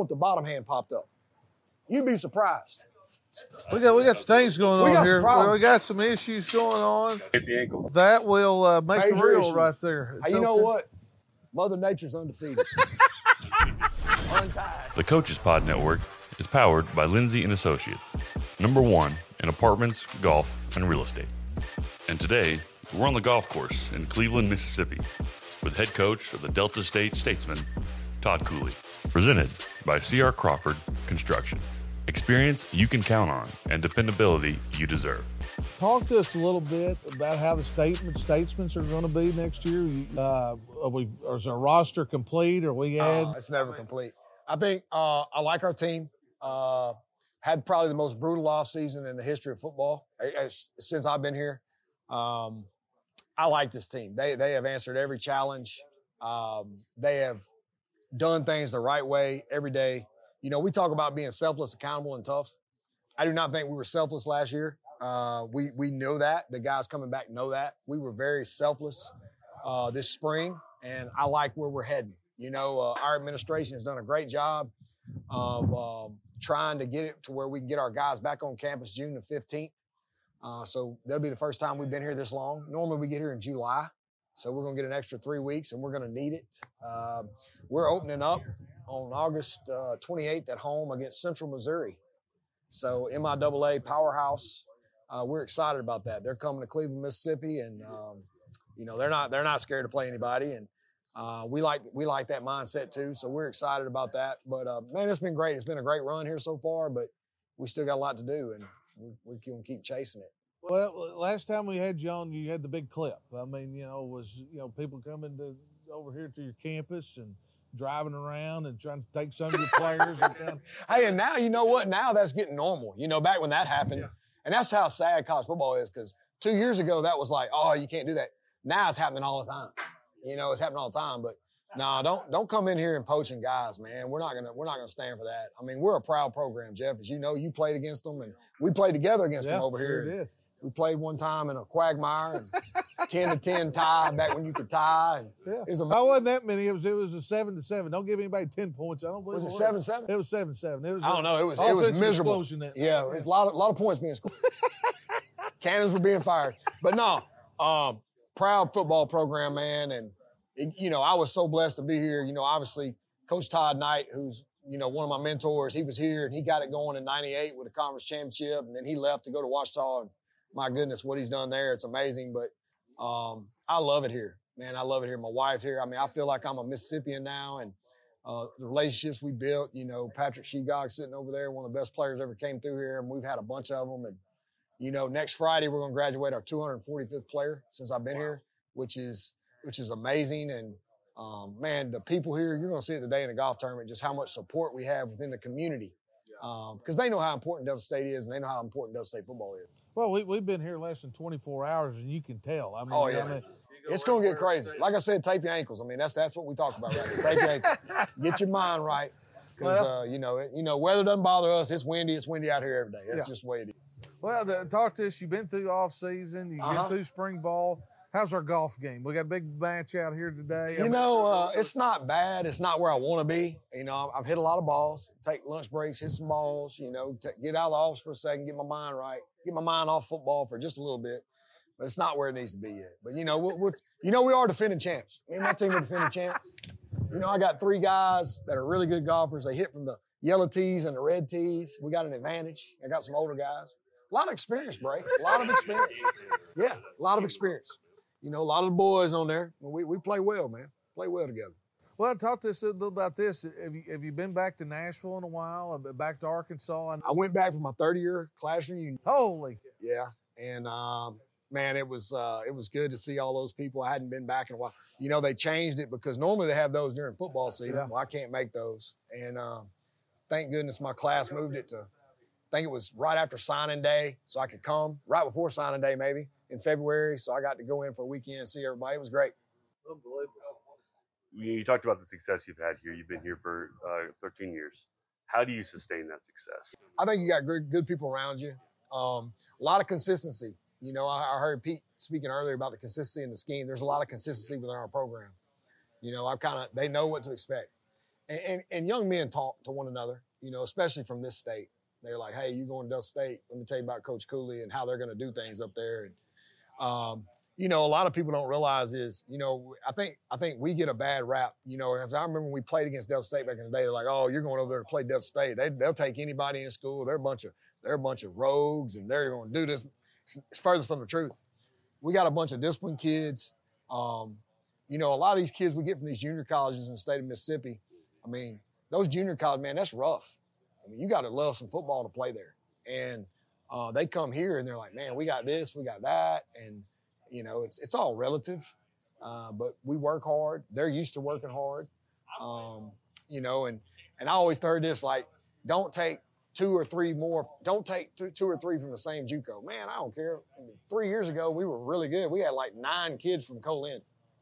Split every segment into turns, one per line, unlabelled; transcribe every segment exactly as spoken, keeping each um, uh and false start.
what the bottom hand popped up. You'd be surprised.
We got we got some things going
we
on
got
here.
Some problems.
We got some issues going on.
Hit the ankles.
That will uh, make
Major
the reel
issues.
right there.
Hey, you
okay.
know what? Mother Nature's undefeated. Untied.
The Coaches Pod Network is powered by Lindsay and Associates, number one in apartments, golf, and real estate. And today, we're on the golf course in Cleveland, Mississippi, with head coach of the Delta State Statesmen, Todd Cooley. Presented by C R Crawford Construction. Experience you can count on and dependability you deserve.
Talk to us a little bit about how the statement statesmen are going to be next year. Uh, are we, is our roster complete? Or we add?
Uh, it's never complete. I think uh, I like our team. Uh, had probably the most brutal offseason in the history of football as, since I've been here. Um, I like this team. They they have answered every challenge. Um, they have done things the right way every day. You know, we talk about being selfless, accountable, and tough. I do not think we were selfless last year. Uh, we we know that. The guys coming back know that. We were very selfless uh, this spring, and I like where we're heading. You know, uh, our administration has done a great job of um, trying to get it to where we can get our guys back on campus June the fifteenth. Uh, so that'll be the first time we've been here this long. Normally we get here in July. So we're going to get an extra three weeks, and we're going to need it. Uh, we're opening up on August uh, twenty-eighth at home against Central Missouri. So M I A A powerhouse. Uh, we're excited about that. They're coming to Cleveland, Mississippi, and um, you know they're not they're not scared to play anybody, and uh, we like we like that mindset too. So we're excited about that. But uh, man, it's been great. It's been a great run here so far, but we still got a lot to do, and we, we can keep chasing it.
Well, last time we had you on, you had the big clip. I mean, you know, was you know people coming to over here to your campus and driving around and trying to take some of your players. And
hey, and now you know what? Now that's getting normal. You know, back when that happened, yeah. And that's how sad college football is. Because two years ago that was like, oh, you can't do that. Now it's happening all the time. You know, it's happening all the time. But no, nah, don't don't come in here and poaching guys, man. We're not gonna we're not gonna stand for that. I mean, we're a proud program, Jeff. As you know, you played against them, and we played together against
yeah,
them over
sure
here.
Did.
We played one time in a quagmire and ten to ten tie back when you could tie. And
yeah.
it was a,
I wasn't that many. It was it was a seven to seven. Don't give anybody ten points. I don't believe
was it.
Was
seven seven?
It was seven seven. It was.
I don't know. It was it was miserable.
That
yeah, it was a lot of a lot of points being scored. Cannons were being fired, but no, um, proud football program, man. And it, you know, I was so blessed to be here. You know, obviously, Coach Todd Knight, who's you know one of my mentors, he was here and he got it going in ninety-eight with a conference championship, and then he left to go to Ouachita. And my goodness, what he's done there, it's amazing. But um, I love it here, man. I love it here. My wife's here. I mean, I feel like I'm a Mississippian now, and uh, the relationships we built, you know, Patrick Shegog sitting over there, one of the best players ever came through here, and we've had a bunch of them. And, you know, next Friday we're going to graduate our two hundred forty-fifth player since I've been wow. here, which is which is amazing. And, um, man, the people here, you're going to see it today in the golf tournament, just how much support we have within the community. Because um, they know how important Delta State is, and they know how important Delta State football is.
Well, we, we've been here less than twenty-four hours, and you can tell. I mean,
oh, yeah.
I mean,
it's going to get crazy. Like I said, tape your ankles. I mean, that's that's what we talk about right here. Tape your ankles. Get your mind right. Because, well, uh, you know, it, you know, weather doesn't bother us. It's windy. It's windy out here every day. That's yeah. just the way it is.
Well, the, talk to us. You've been through off season. You've uh-huh. been through spring ball. How's our golf game? We got a big match out here today.
You know, uh, it's not bad. It's not where I want to be. You know, I've hit a lot of balls, take lunch breaks, hit some balls, you know, t- get out of the office for a second, get my mind right, get my mind off football for just a little bit. But it's not where it needs to be yet. But, you know, we're, we're, you know, we are defending champs. Me and my team are defending champs. You know, I got three guys that are really good golfers. They hit from the yellow tees and the red tees. We got an advantage. I got some older guys. A lot of experience, Bray. A lot of experience. Yeah, a lot of experience. You know, a lot of the boys on there, we we play well, man. Play well together.
Well, talk to us a little about this. Have you, have you been back to Nashville in a while? Back to Arkansas?
I went back for my thirty-year class reunion.
Holy.
Yeah, and um, man, it was uh, it was good to see all those people. I hadn't been back in a while. You know, they changed it because normally they have those during football season. Yeah. Well, I can't make those, and um, thank goodness my class moved it to. I think it was right after signing day, so I could come right before signing day, maybe. In February, so I got to go in for a weekend and see everybody. It was great.
Unbelievable.
You talked about the success you've had here. You've been here for uh, thirteen years. How do you sustain that success?
I think you got good, good people around you. Um, a lot of consistency. You know, I, I heard Pete speaking earlier about the consistency in the scheme. There's a lot of consistency within our program. You know, I kind of they know what to expect. and, and, and young men talk to one another, you know, especially from this state. They're like, hey, you going to Delta State? Let me tell you about Coach Cooley and how they're going to do things up there. And, um, you know, a lot of people don't realize is, you know, I think I think we get a bad rap, you know, as I remember when we played against Delta State back in the day, they're like, oh, you're going over there to play Delta State. They, they'll take anybody in school. They're a bunch of they're a bunch of rogues, and they're going to do this. It's further from the truth. We got a bunch of disciplined kids. Um, you know, a lot of these kids we get from these junior colleges in the state of Mississippi, I mean, those junior colleges, man, that's rough. I mean, you got to love some football to play there. And uh, they come here, and they're like, man, we got this, we got that. And, you know, it's it's all relative. Uh, but we work hard. They're used to working hard. Um, you know, and, and I always heard this, like, don't take two or three more, don't take two, two or three from the same JUCO. Man, I don't care. Three years ago, we were really good. We had like nine kids from Colin.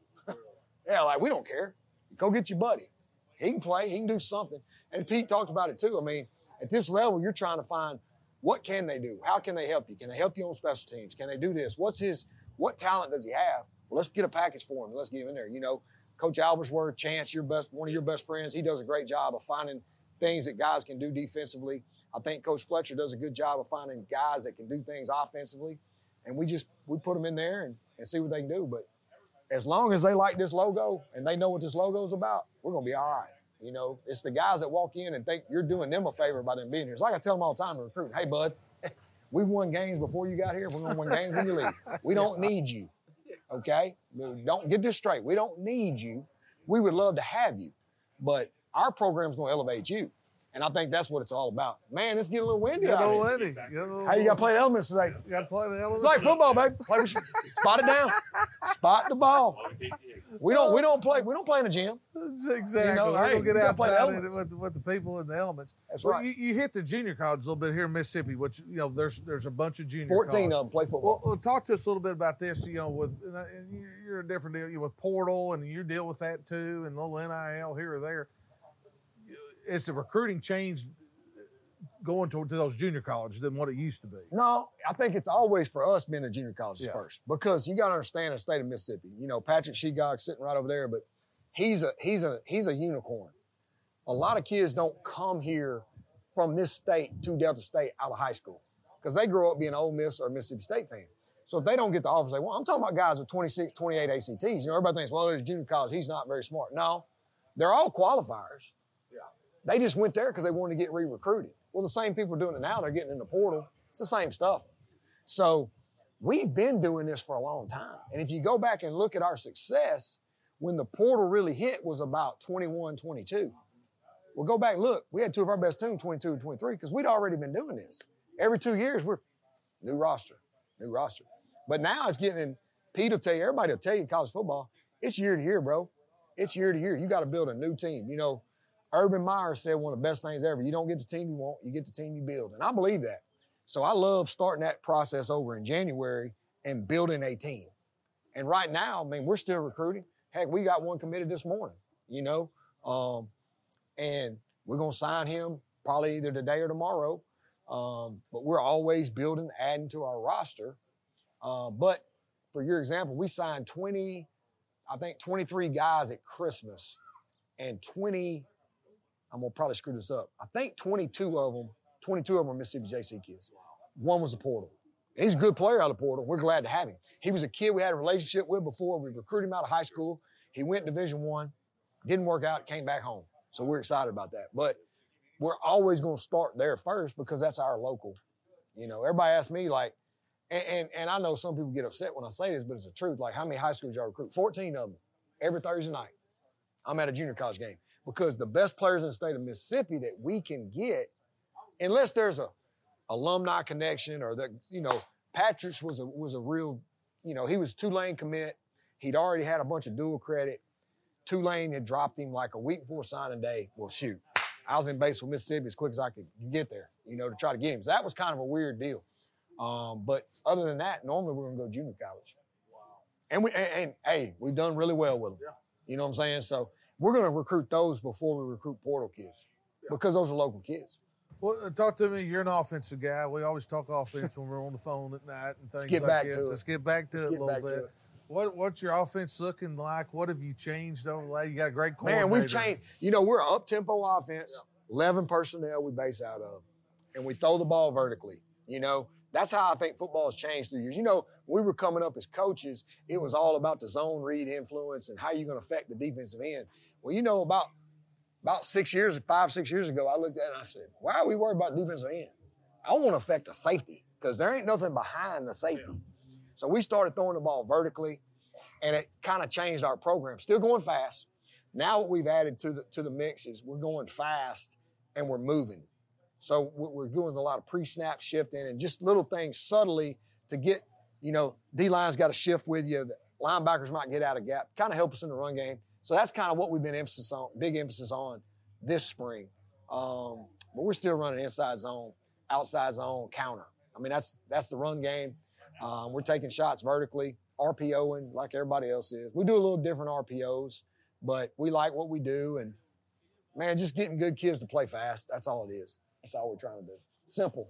Yeah, like, we don't care. Go get your buddy. He can play. He can do something. And Pete talked about it too. I mean, at this level, you're trying to find what can they do? How can they help you? Can they help you on special teams? Can they do this? What's his, what talent does he have? Well, let's get a package for him. Let's get him in there. You know, Coach Albersworth, Chance, your best, one of your best friends, he does a great job of finding things that guys can do defensively. I think Coach Fletcher does a good job of finding guys that can do things offensively. And we just, we put them in there and, and see what they can do. But as long as they like this logo and they know what this logo is about, we're going to be all right. You know, it's the guys that walk in and think you're doing them a favor by them being here. It's like I tell them all the time in recruiting, hey, bud, we've won games before you got here. We're going to win games when you leave. We don't need you, okay? Don't get this straight. We don't need you. We would love to have you, but our program's going to elevate you. And I think that's what it's all about. Man, it's getting a little windy
Get a
out
little
here.
windy. Get a little,
Hey, you got to play the elements today.
You got to play the elements.
It's like football, baby. Play with you. Spot it down. Spot the ball. We don't. We don't play. We don't play in the gym.
Exactly.
You know,
We're
hey,
gonna get
you gotta play the
outside
elements.
with, with the people in the elements.
That's
well,
right.
You, you hit the junior college a little bit here in Mississippi, which you know there's there's a bunch of junior.
Fourteen
colleges.
of them play football.
Well, well, talk to us a little bit about this. You know, with and uh, and you- you're a different deal. You with portal, and you deal with that too, and a little N I L here or there. Is the recruiting changed going to, to those junior colleges than what it used to be?
No, I think it's always for us being the junior colleges
Yeah.
first, because you got to understand the state of Mississippi. You know, Patrick Shegog's sitting right over there, but he's a he's a he's a unicorn. A lot of kids don't come here from this state to Delta State out of high school because they grow up being an Ole Miss or Mississippi State fan. So if they don't get the offers they want, I'm talking about guys with twenty-six, twenty-eight A C Ts. You know, everybody thinks, well, there's junior college, he's not very smart. No, they're all qualifiers. Yeah. They just went there because they wanted to get re-recruited. Well, the same people are doing it now. They're getting in the portal. It's the same stuff. So we've been doing this for a long time. And if you go back and look at our success, when the portal really hit was about twenty-one, twenty-two. Well, go back and look. We had two of our best teams, twenty-two and twenty-three, because we'd already been doing this. Every two years, we're new roster, new roster. But now it's getting in, Pete will tell you, everybody will tell you in college football, it's year to year, bro. It's year to year. You got to build a new team. You know, Urban Meyer said one of the best things ever. You don't get the team you want, you get the team you build. And I believe that. So I love starting that process over in January and building a team. And right now, I mean, we're still recruiting. Heck, we got one committed this morning, you know. Um, and we're going to sign him probably either today or tomorrow. Um, but we're always building, adding to our roster. Uh, but for your example, we signed twenty, I think twenty-three guys at Christmas, and twenty, I'm going to probably screw this up. I think twenty-two of them, twenty-two of them are Mississippi J C kids. One was a portal. And he's a good player out of the portal. We're glad to have him. He was a kid we had a relationship with before. We recruited him out of high school. He went Division One, didn't work out, came back home. So we're excited about that. But we're always going to start there first because that's our local. You know, everybody asks me, like, and, and, and I know some people get upset when I say this, but it's the truth. Like, how many high schools y'all recruit? fourteen of them every Thursday night. I'm at a junior college game because the best players in the state of Mississippi that we can get, unless there's a alumni connection or that, you know, Patrick's was a, was a real, you know, he was Tulane commit. He'd already had a bunch of dual credit. Tulane had dropped him like a week before signing day. Well, shoot, I was in Batesville, Mississippi as quick as I could get there, you know, to try to get him. So that was kind of a weird deal. Um, but other than that, normally we're going to go junior college. Wow. And, we, and, and, hey, we've done really well with them. Yeah. You know what I'm saying? So we're going to recruit those before we recruit portal kids yeah. because those are local kids.
Well, uh, talk to me. You're an offensive guy. We always talk offense when we're on the phone at night and things
Let's get
like
back
this.
to it.
Let's get back to
Let's
it a
get
little
back
bit.
to it.
What what's your offense looking like? What have you changed over the last? You got a great coordinator.
Man, we've changed. You know, we're an up-tempo offense, eleven personnel we base out of, and we throw the ball vertically. You know, that's how I think football has changed through years. You know, when we were coming up as coaches, it was all about the zone read influence and how you're going to affect the defensive end. Well, you know, about about six years, five, six years ago, I looked at it and I said, why are we worried about defensive end? I want to affect the safety because there ain't nothing behind the safety. Yeah. So we started throwing the ball vertically, and it kind of changed our program. Still going fast. Now what we've added to the to the mix is we're going fast and we're moving. So we're doing a lot of pre-snap shifting and just little things subtly to get, you know, D-line's got to shift with you. The linebackers might get out of gap, kind of help us in the run game. So that's kind of what we've been emphasis on, big emphasis on this spring. Um, but we're still running inside zone, outside zone, counter. I mean, that's that's the run game. Um, we're taking shots vertically, RPOing like everybody else is. We do a little different R P Os, but we like what we do. And, man, just getting good kids to play fast, that's all it is. That's all we're trying to do. Simple.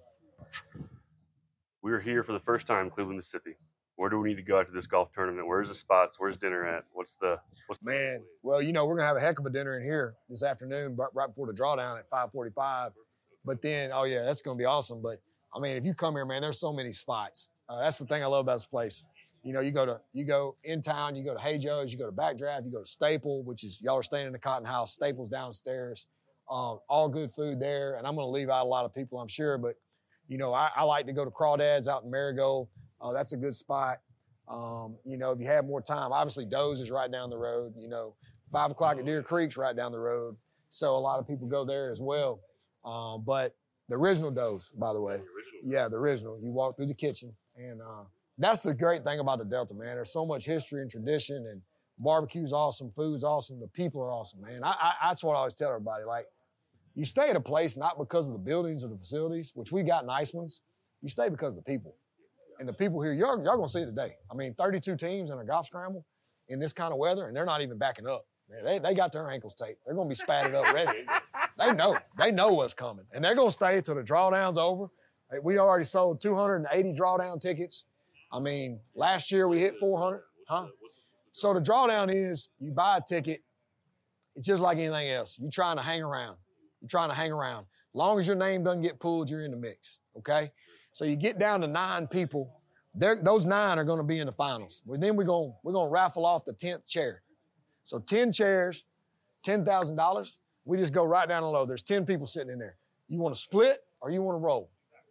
We are here for the first time in Cleveland, Mississippi. Where do we need to go after this golf tournament? Where's the spots? Where's dinner at? What's the what's
Man, well, you know, we're going to have a heck of a dinner in here this afternoon right before the drawdown at five forty-five. But then, oh, yeah, that's going to be awesome. But, I mean, if you come here, man, there's so many spots. Uh, that's the thing I love about this place. You know, you go to you go in town, you go to Hey Joe's, you go to Backdraft, you go to Staple, which is y'all are staying in the Cotton House. Staple's downstairs. Uh, all good food there. And I'm going to leave out a lot of people, I'm sure. But, you know, I, I like to go to Crawdads out in Marigold. Uh, that's a good spot. Um, you know, if you have more time, obviously Doe's is right down the road. You know, five o'clock at Deer Creek's right down the road. So a lot of people go there as well. Um, but the original Doe's, by the way. The original. Yeah, the original. You walk through the kitchen. And uh, that's the great thing about the Delta, man. There's so much history and tradition, and barbecue's awesome, food's awesome, the people are awesome, man. I, I, that's what I always tell everybody. Like, you stay at a place not because of the buildings or the facilities, which we got nice ones. You stay because of the people. And the people here, y'all, y'all going to see it today. I mean, thirty-two teams in a golf scramble in this kind of weather, and they're not even backing up. Man, they, they got their ankles taped. They're going to be spatted up ready. They know. They know what's coming. And they're going to stay until the drawdown's over. We already sold two hundred eighty drawdown tickets. I mean, last year we hit four hundred. Huh? So the drawdown is you buy a ticket. It's just like anything else. You're trying to hang around. You're trying to hang around. As long as your name doesn't get pulled, you're in the mix, okay? So you get down to nine people. Those nine are going to be in the finals. Well, then we're going we're going to raffle off the tenth chair. So ten chairs, ten thousand dollars. We just go right down the low. There's ten people sitting in there. You want to split or you want to roll?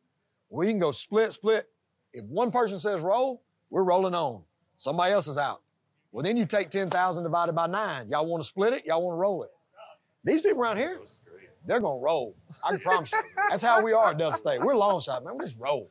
We can go split, split. If one person says roll, we're rolling on. Somebody else is out. Well, then you take ten thousand divided by nine. Y'all want to split it? Y'all want to roll it? These people around here, they're going to roll. I can promise you. That's how we are at Delta State. We're long shot, man. We just roll.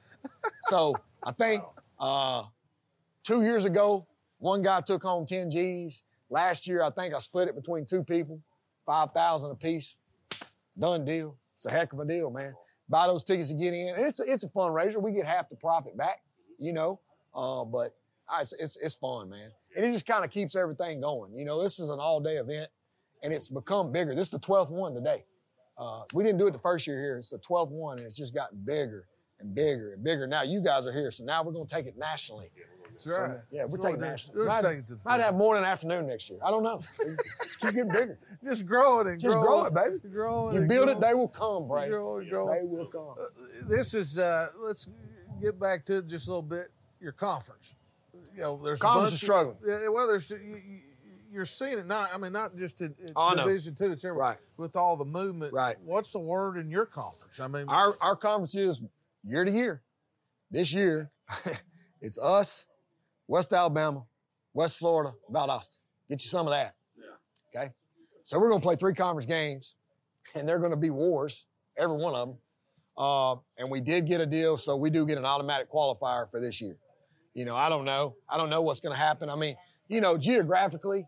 So I think uh, two years ago, one guy took home ten G's. Last year, I think I split it between two people, five thousand apiece. Done deal. It's a heck of a deal, man. Buy those tickets to get in. And it's a, it's a fundraiser. We get half the profit back, you know. Uh, but it's, it's, it's fun, man. And it just kind of keeps everything going. You know, this is an all-day event, and it's become bigger. This is the twelfth one today. Uh, we didn't do it the first year here. It's the twelfth one, and it's just gotten bigger and bigger and bigger. Now you guys are here, so now we're going to take it nationally.
That's right.
So, yeah, we're
so
taking nationally.
Might,
might, might have morning and afternoon next year. I don't know. Just keep getting bigger.
Just grow it and
Just
grow,
grow it, baby.
Grow it
you
and
build
grow
it, they will come, Bray.
Grow it, grow
they
it.
will come.
Uh, this is, uh, let's get back to just a little bit, your conference. You know, there's
Conference
a
is struggling.
Of, well, there's, you, you, you're seeing it not, I mean, not just in, in
oh,
Division Two, it's everywhere.
Right.
With all the movement.
Right.
What's the word in your conference? I mean,
our, our conference is year to year. This year, it's us, West Alabama, West Florida, Valdosta. Get you some of that. Yeah. Okay? So we're going to play three conference games, and they're going to be wars, every one of them. Uh, and we did get a deal, so we do get an automatic qualifier for this year. You know, I don't know. I don't know what's going to happen. I mean, you know, geographically,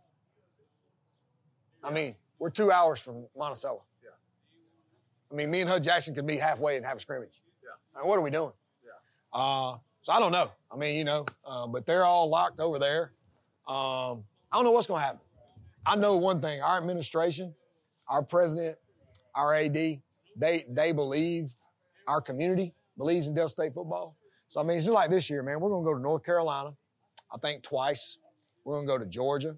I mean, we're two hours from Monticello. Yeah. I mean, me and Hud Jackson could meet halfway and have a scrimmage. Yeah. I mean, what are we doing? Yeah. Uh, so I don't know. I mean, you know, uh, but they're all locked over there. Um, I don't know what's going to happen. I know one thing. Our administration, our president, our A D, they they believe, our community believes in Delta State football. So, I mean, it's just like this year, man. We're going to go to North Carolina, I think twice. We're going to go to Georgia.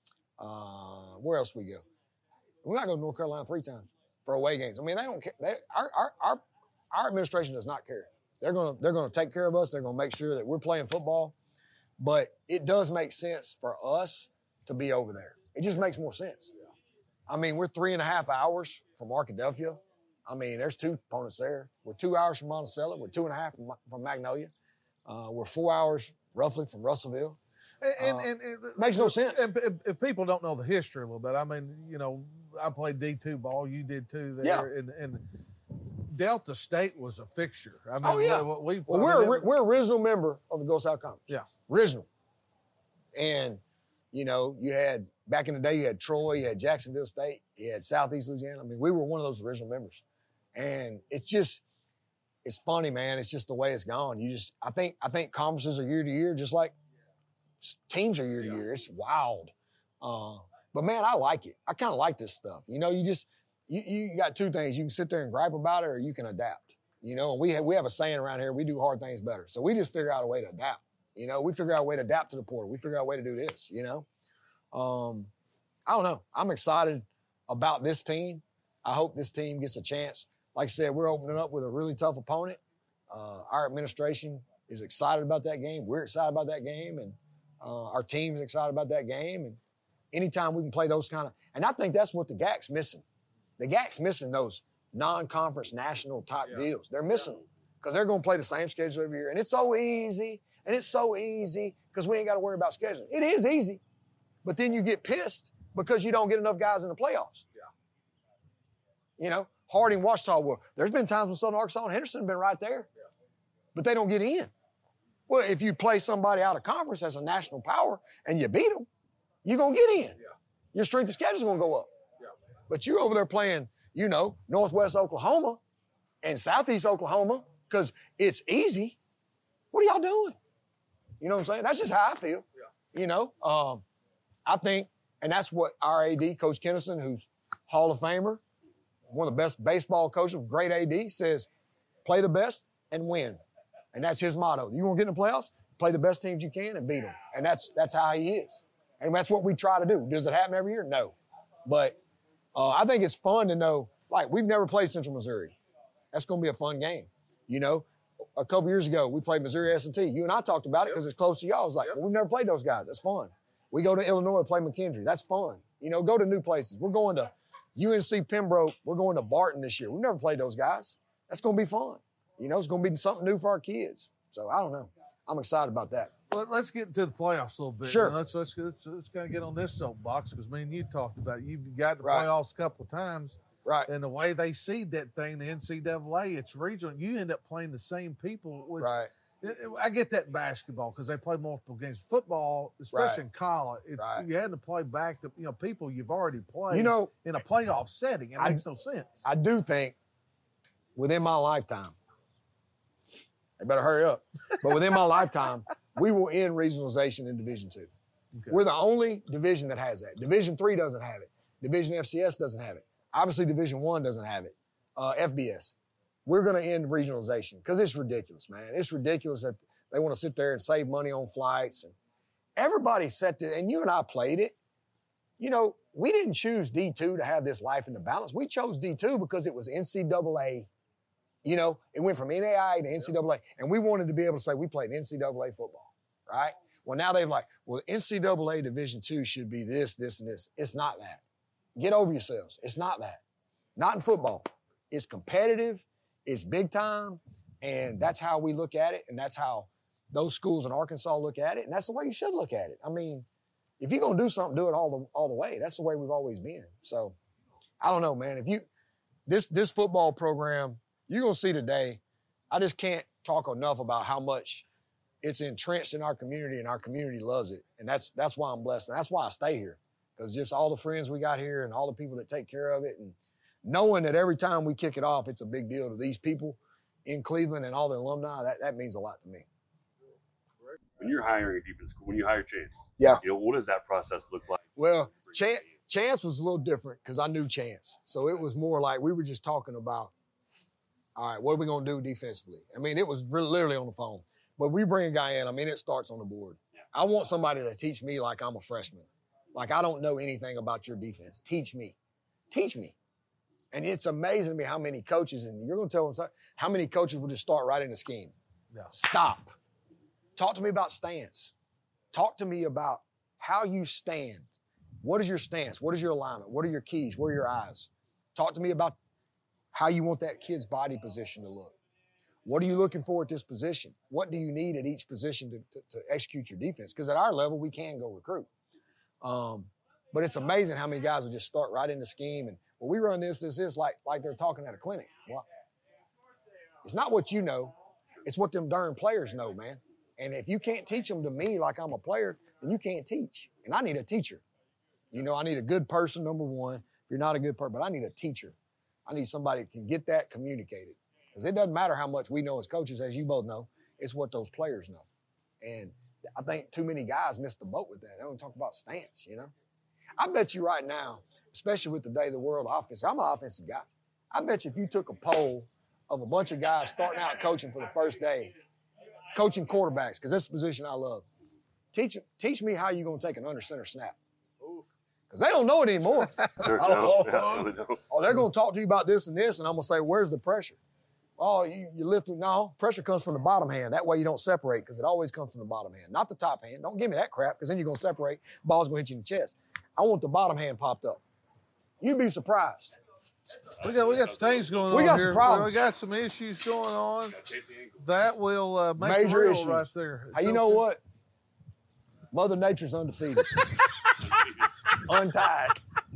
Uh, where else we go? We got to go to North Carolina three times for away games. I mean, they don't care. They, our, our, our, our administration does not care. They're going to, they're going to take care of us. They're going to make sure that we're playing football. But it does make sense for us to be over there. It just makes more sense. I mean, we're three and a half hours from Arkadelphia. I mean, there's two opponents there. We're two hours from Monticello. We're two and a half from, from Magnolia. Uh, we're four hours roughly from Russellville.
And, and,
uh,
and, and
makes no sense.
And, and if people don't know the history a little bit, I mean, you know, I played D two ball. You did too there.
Yeah.
And, and Delta State was a fixture. I mean,
Oh, yeah.
we, we,
Well,
I
we're,
mean,
we're, we're original member of the Gulf South Conference.
Yeah.
Original. And, you know, you had, back in the day, you had Troy, you had Jacksonville State, you had Southeast Louisiana. I mean, we were one of those original members. And it's just, it's funny, man. It's just the way it's gone. You just, I think, I think conferences are year to year, just like teams are year to year. It's wild. Uh, but man, I like it. I kind of like this stuff. You know, you just, you, you got two things. You can sit there and gripe about it or you can adapt. You know, and we have, we have a saying around here, we do hard things better. So we just figure out a way to adapt. You know, we figure out a way to adapt to the portal. We figure out a way to do this, you know. Um, I don't know. I'm excited about this team. I hope this team gets a chance. Like I said, we're opening up with a really tough opponent. Uh, our administration is excited about that game. We're excited about that game. And uh, our team's excited about that game. And anytime we can play those kind of – and I think that's what the G A C's missing. The G A C's missing those non-conference national type
Yeah.
deals. They're missing them because they're going to play the same schedule every year. And it's so easy. And it's so easy because we ain't got to worry about scheduling. It is easy. But then you get pissed because you don't get enough guys in the playoffs. Yeah. You know, Harding, Ouachita, well, there's been times when Southern Arkansas and Henderson have been right there. Yeah. But they don't get in. Well, if you play somebody out of conference as a national power and you beat them, you're going to get in. Yeah. Your strength of schedule is going to go up. Yeah. But you're over there playing, you know, Northwest Oklahoma and Southeast Oklahoma because it's easy. What are y'all doing? You know what I'm saying? That's just how I feel. Yeah. You know, um, I think, and that's what our A D, Coach Kennison, who's Hall of Famer, one of the best baseball coaches, great A D, says, play the best and win. And that's his motto. You want to get in the playoffs? Play the best teams you can and beat them. And that's that's how he is. And that's what we try to do. Does it happen every year? No. But uh, I think it's fun to know, like, we've never played Central Missouri. That's going to be a fun game. You know, a couple years ago, we played Missouri S and T. You and I talked about it because it's close to y'all. I was like,
Yep.
well, we've never played those guys. That's fun. We go to Illinois, play McKendree. That's fun. You know, go to new places. We're going to U N C Pembroke. We're going to Barton this year. We've never played those guys. That's going to be fun. You know, it's going to be something new for our kids. So I don't know. I'm excited about that.
Well, let's get into the playoffs a little bit.
Sure.
Let's let's let's, let's kind of get on this soapbox because me and you talked about it. You've got the
Right.
playoffs a couple of times,
Right.
and the way they seed that thing, the N C double A, it's regional. You end up playing the same people. Which,
Right.
I get that in basketball because they play multiple games. Football, especially
Right.
in college, it's,
Right.
you had to play back to you know people you've already played.
You know,
in a playoff setting, it
I-
makes no sense.
I do think within my lifetime, they better hurry up, but within my lifetime, we will end regionalization in Division Two.
Okay.
We're the only division that has that. Division Three doesn't have it. Division F C S doesn't have it. Obviously, Division One doesn't have it. Uh, F B S. We're going to end regionalization because it's ridiculous, man. It's ridiculous that they want to sit there and save money on flights. And everybody set to, and you and I played it. You know, we didn't choose D two to have this life in the balance. We chose D two because it was N C double A. You know, it went from N A I A to N C double A. And we wanted to be able to say we played N C double A football, right? Well, now they're like, well, N C double A Division Two should be this, this, and this. It's not that. Get over yourselves. It's not that. Not in football. It's competitive. It's big time. And that's how we look at it. And that's how those schools in Arkansas look at it. And that's the way you should look at it. I mean, if you're going to do something, do it all the, all the way. That's the way we've always been. So I don't know, man. If you, this, this football program, you're going to see today, I just can't talk enough about how much it's entrenched in our community and our community loves it. And that's, that's why I'm blessed. And that's why I stay here. Because just all the friends we got here and all the people that take care of it and knowing that every time we kick it off, it's a big deal to these people in Cleveland and all the alumni, that, that means a lot to me.
When you're hiring a defense, when you hire Chance,
Yeah.
you know, what does that process look like?
Well, Chance, Chance was a little different because I knew Chance. So it was more like we were just talking about, all right, what are we going to do defensively? I mean, it was really, literally on the phone. But we bring a guy in, I mean, it starts on the board.
Yeah.
I want somebody to teach me like I'm a freshman. Like I don't know anything about your defense. Teach me. Teach me. And it's amazing to me how many coaches, and you're going to tell them, how many coaches will just start right in the scheme.
Yeah.
Stop. Talk to me about stance. Talk to me about how you stand. What is your stance? What is your alignment? What are your keys? Where are your eyes? Talk to me about how you want that kid's body position to look. What are you looking for at this position? What do you need at each position to, to, to execute your defense? Because at our level, we can go recruit. Um, but it's amazing how many guys will just start right in the scheme and, well, we run this, this, this, like, like they're talking at a clinic. Well, it's not what you know. It's what them darn players know, man. And if you can't teach them to me like I'm a player, then you can't teach. And I need a teacher. You know, I need a good person, number one. If you're not a good person, but I need a teacher. I need somebody that can get that communicated. Because it doesn't matter how much we know as coaches, as you both know. It's what those players know. And I think too many guys miss the boat with that. They don't talk about stance, you know. I bet you right now, especially with the day of the world offense, I'm an offensive guy. I bet you if you took a poll of a bunch of guys starting out coaching for the first day, coaching quarterbacks, because that's the position I love, teach teach me how you're going to take an under center snap. Because they don't know it anymore.
Sure,
oh,
no,
oh,
yeah, really don't.
oh, they're going to talk to you about this and this, and I'm going to say, where's the pressure? Oh, you, you lift it. No, pressure comes from the bottom hand. That way you don't separate, because it always comes from the bottom hand, not the top hand. Don't give me that crap, because then you're going to separate. Ball's going to hit you in the chest. I want the bottom hand popped up. You'd be surprised.
We got we got some things going
We
on
got
here.
some problems.
We got some issues going on. That will uh, make
Major
it real
issues.
right there.
Hey, you know what? Mother Nature's undefeated. Untied.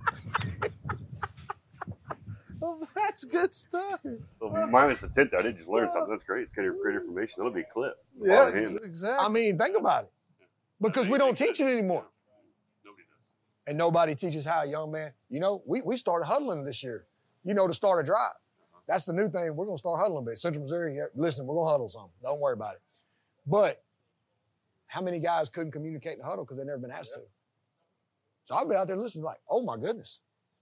Well, that's good stuff.
Well, minus the tint, I did just learn something. That's great. It's great, great information. That'll be a clip.
Yeah,
Bottom hand.
exactly.
I mean, think about it. Because we don't teach it anymore.
Nobody does.
And nobody teaches how a young man, you know, we, we started huddling this year, you know, to start a drive. That's the new thing. We're going to start huddling a bit. Central Missouri, yeah, listen, we're going to huddle some. Don't worry about it. But how many guys couldn't communicate in the huddle because they've never been asked to? So I'll be out there listening like, oh, my goodness.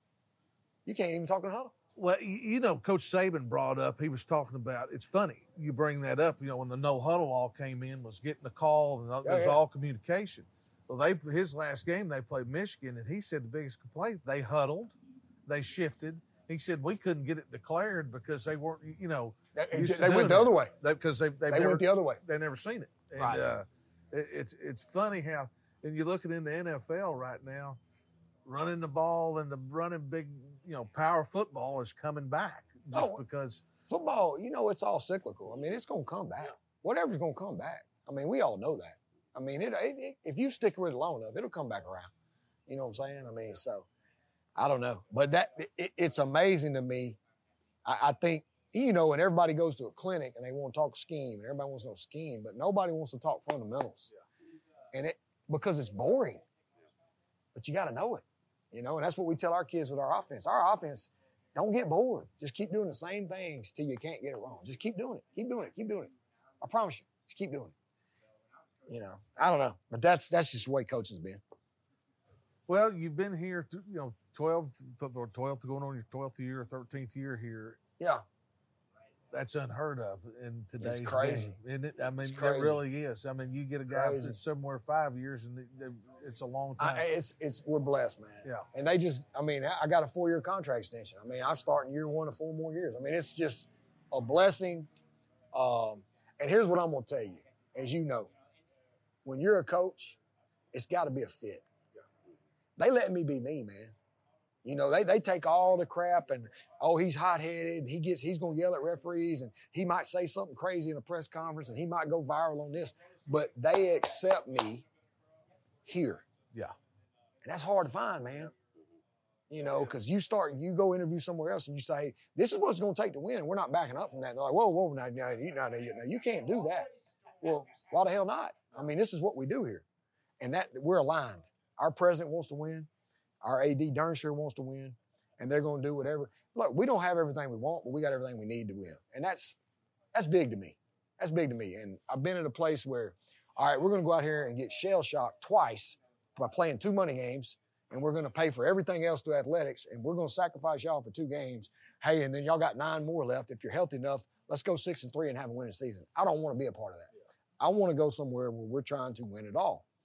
You can't even talk in the huddle.
Well, you, you know, Coach Saban brought up, he was talking about, it's funny, you bring that up, you know, when the no huddle all came in, was getting the call, and it was
Yeah, yeah.
all communication. Well, they his last game, they played Michigan, and he said the biggest complaint, they huddled, they shifted. He said we couldn't get it declared because they weren't, you know,
They,
used to
they went
doing
the
it.
other way.
Because they, they've
They
never,
went the other way.
they've never seen it. And
Right.
uh, it, it's it's funny how, and you're looking in the N F L right now, running the ball and the running big, you know, power football is coming back just
Oh.
because.
Football, you know, it's all cyclical. I mean, it's going to come back. Whatever's going to come back. I mean, we all know that. I mean, it, it, it, if you stick with it long enough, it'll come back around. You know what I'm saying? I mean, so I don't know. But that it, it's amazing to me. I, I think, you know, and everybody goes to a clinic and they want to talk scheme and everybody wants to know scheme, but nobody wants to talk fundamentals. And it because it's boring. But you got to know it. You know, and that's what we tell our kids with our offense. Our offense, don't get bored. Just keep doing the same things till you can't get it wrong. Just keep doing it. Keep doing it. Keep doing it. I promise you. Just keep doing it. You know, I don't know. But that's that's just the way coaching's been.
Well, you've been here, th- you know, twelve or twelfth, going on your twelfth year, thirteenth year here.
Yeah.
That's unheard of in today's
crazy.
game. Isn't it? I mean,
It's
it
crazy.
really is. I mean, you get a guy
Crazy.
that's somewhere five years, and they- they- it's a long time.
I, it's it's we're blessed, man.
Yeah.
And they just, I mean, I got a four-year contract extension. I mean, I'm starting year one of four more years. I mean, it's just a blessing. Um, and here's what I'm gonna tell you, as you know, when you're a coach, it's got to be a fit. They let me be me, man. You know, they they take all the crap and oh, he's hot-headed. He gets he's gonna yell at referees and he might say something crazy in a press conference and he might go viral on this, but they accept me here.
yeah.
And that's hard to find, man. You know, because you start, you go interview somewhere else and you say, this is what it's going to take to win. And we're not backing up from that. And they're like, whoa, whoa, now, now, you, now, now, you can't do that. Well, why the hell not? I mean, this is what we do here. And that we're aligned. Our president wants to win. Our A D darn sure wants to win. And they're going to do whatever. Look, we don't have everything we want, but we got everything we need to win. And that's that's big to me. That's big to me. And I've been at a place where, all right, we're going to go out here and get shell-shocked twice by playing two money games, and we're going to pay for everything else through athletics, and we're going to sacrifice y'all for two games. Hey, and then y'all got nine more left. If you're healthy enough, let's go six and three and have a winning season. I don't want to be a part of that. I want to go somewhere where we're trying to win it all.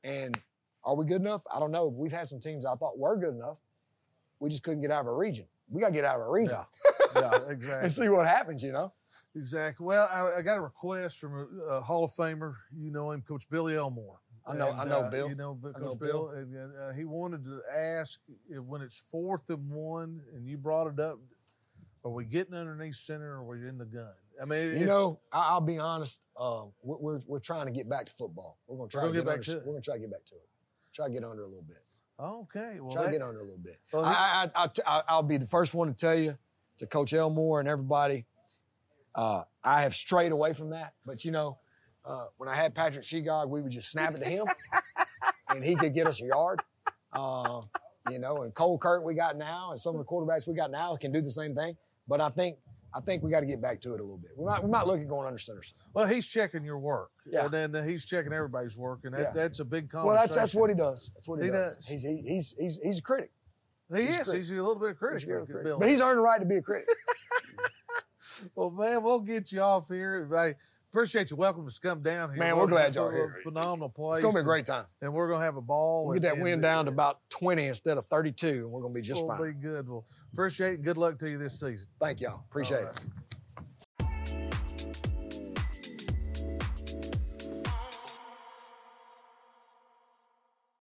And are we good enough? I don't know. We've had some teams I thought were good enough. We just couldn't get out of our region. We got to get out of our region.
Yeah, yeah exactly.
And see what happens, you know?
Exactly. Well, I, I got a request from a, a Hall of Famer. You know him, Coach Billy Elmore.
I know,
and,
I know
uh,
Bill.
You know, Coach
I know
Bill.
Bill.
And, uh, he wanted to ask if when it's fourth and one, and you brought it up. Are we getting underneath center, or are we in the gun? I mean,
You know, I, I'll be honest. Uh, we're, we're we're trying to get back to football. We're gonna try
We're
to
gonna
get,
get
under,
back to it.
We're gonna try to get back to it. Try to get under a little bit.
okay. Well,
Try
that,
to get under a little bit.
Well,
I, I, I, I, I'll be the first one to tell you, to Coach Elmore and everybody, uh, I have strayed away from that. But, you know, uh, when I had Patrick Shegog, we would just snap it to him, and he could get us a yard. Uh, you know, and Cole Kurt we got now, and some of the quarterbacks we got now can do the same thing. But I think I think we got to get back to it a little bit. We might we might look at going under center.
well, he's checking your work,
Yeah.
and then he's checking everybody's work, and that,
Yeah.
that's a big conversation.
Well, that's that's what he does. That's what he,
He
does.
does.
He's he, he's he's he's a critic.
he
he's a
is.
critic.
He's a little bit of critic,
He's a critic.
Bill.
But he's earned the right to be a critic.
Well, man, we'll get you off here. I appreciate you. Welcome to come down here.
Man, we're
Welcome
glad
to
y'all
a
here.
Phenomenal place.
It's gonna be a great time.
And we're gonna have a ball.
We'll get
and-
that win
and-
down to about twenty instead of thirty-two, and we're gonna be just
We'll
fine.
be good. Well, appreciate it. And good luck to you this season.
Thank y'all. Appreciate
All
it.
right.